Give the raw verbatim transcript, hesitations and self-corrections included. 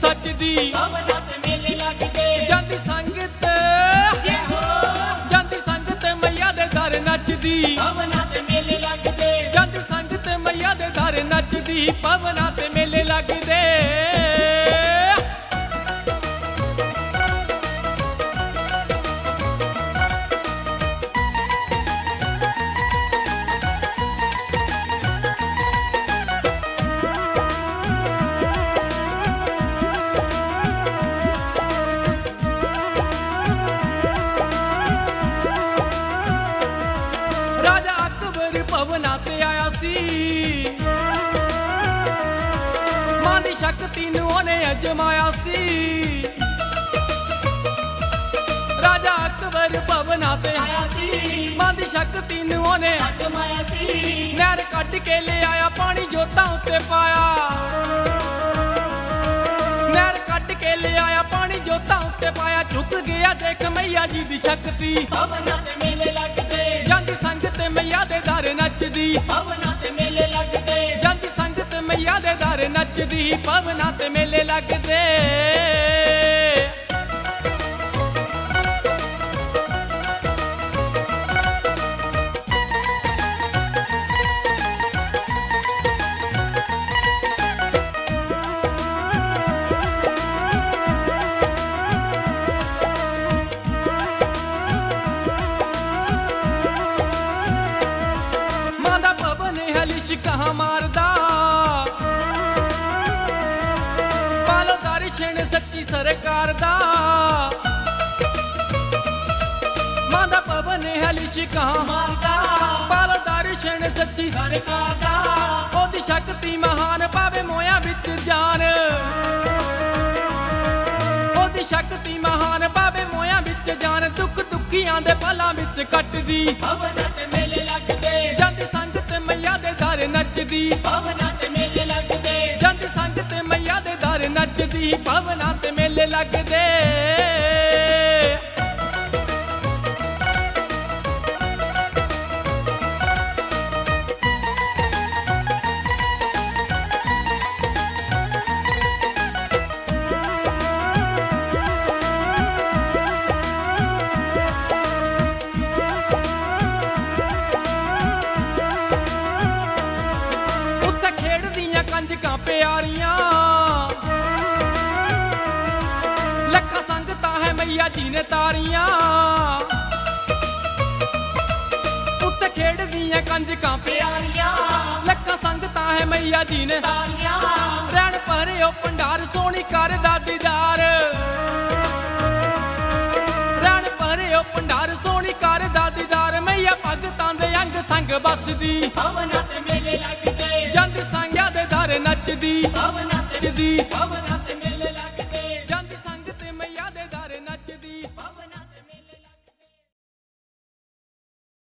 सजदी भवनां ते मेले लगदे ਜਾਂਦੀ ਸੰਗਤ जय हो ਜਾਂਦੀ ਸੰਗਤ ਮਈਆ ਦੇ ਦਰ ਨੱਚਦੀ भवनां ते मेले लगदे ਜਾਂਦੀ ਸੰਗਤ ਮਈਆ ਦੇ ਦਰ ਨੱਚਦੀ ਭਵਨਾਂ ਤੇ ਮੇਲੇ ਲੱਗਦੇ ਰਾਜਾ ਅਕਬਰ ਭਵਨਾਂ ਤੇ ਆਇਆ ਸੀ ਮਾਂ ਦੀ ਸ਼ਕਤੀ ਨੂੰ ਉਹਨੇ ਅਜਮਾਇਆ ਸੀ ਰਾਜਾ ਅਕਬਰ ਭਵਨਾਂ ਤੇ आया सी ਮਾਂ ਦੀ ਸ਼ਕਤੀ ਨੂੰ ਉਹਨੇ अजमाया सी ਨਹਿਰ ਕੱਢ ਕੇ ਲਿਆਇਆ ਪਾਣੀ ਜੋਤਾਂ ਉੱਤੇ ਪਾਇਆ ਨਹਿਰ ਕੱਢ ਕੇ ਲਿਆਇਆ ਪਾਣੀ ਜੋਤਾਂ ਉੱਤੇ ਪਾਇਆ ਝੁਕ ਗਿਆ ਦੇਖ ਮਈਆ ਜੀ ਦੀ ਸ਼ਕਤੀ भवनां ते मेले लगदे ਜਾਂਦੀ ਸੰਗਤ ਮਈਆ ਦੇ ਦਰ ਨੱਚਦੀ भवनां ते मेले लगदे ਜਾਂਦੀ ਸੰਗਤ ਮਈਆ ਦੇ ਦਰ ਨੱਚਦੀ ਭਵਨਾਂ ਤੇ ਮੇਲੇ ਲੱਗਦੇ ਮਾਂ ਦਾ ਭਵਨ ਹਲਿਸ਼ ਕਹਾਂ ਮਾਰਦਾ ਪਾਲੋ ਦਰਸ਼ਨ ਸੱਚੀ ਸਰਕਾਰ ਦਾ ਮਾਂ ਦਾ ਭਵਨ ਹਲਿਸ਼ ਕਹਾਂ मारदा ਪਾਲੋ ਦਰਸ਼ਨ ਸੱਚੀ सरकार दा ਉਹਦੀ ਸ਼ਕਤੀ ਮਹਾਨ ਪਾਵੇ ਮੋਇਆ ਵਿੱਚ ਜਾਨ ਉਹਦੀ ਸ਼ਕਤੀ ਮਹਾਨ ਪਾਵੇ ਮੋਇਆ ਵਿੱਚ ਜਾਨ ਦੁੱਖ ਦੁੱਖੀਆਂ ਦੇ ਪਲਾਂ ਵਿੱਚ ਕੱਟਦੀ भवनां ते मेले लगदे ਜਾਂਦੀ ਸੰਗਤ ਮਈਆ ਦੇ ਦਰ ਨੱਚਦੀ भवनां ते मेले लगदे ਜਾਂਦੀ ਸੰਗਤ ਮਈਆ ਦੇ ਦਰ ਨੱਚਦੀ ਭਵਨਾਂ ਤੇ ਮੇਲੇ ਲੱਗਦੇ ਉੱਥੇ ਖੇਡਦੀਆਂ ਕੰਜਕਾਂ ਪਿਆਰੀਆਂ ਲੱਖਾਂ ਸੰਗਤਾਂ ਹੈ ਮਈਆ ਜੀ ਨੇ ਤਾਰੀਆਂ ਉੱਥੇ ਖੇਡਦੀਆਂ ਕੰਜਕਾਂ प्यारियां ਲੱਖਾਂ ਸੰਗਤਾਂ ਹੈ ਮਈਆ ਜੀ ਨੇ तालियां ਰਹਿਣ ਭਰਿਓ ਭੰਡਾਰ ਸੋਹਣੀ ਕਰਦਾ ਦੀਦਾਰ ਰਹਿਣ ਭਰਿਓ ਭੰਡਾਰ ਸੋਹਣੀ ਕਰਦਾ ਦੀਦਾਰ ਮਈਆ ਭਗਤਾਂ ਦੇ ਅੰਗ ਸੰਗ ਬਸਦੀ भवनां ते मेले लगदे ਜਾਂਦੀ ਸੰਗਿਆ ਦੇ ਦਰ ਨੱਚਦੀ भवनां ते ਨੱਚਦੀ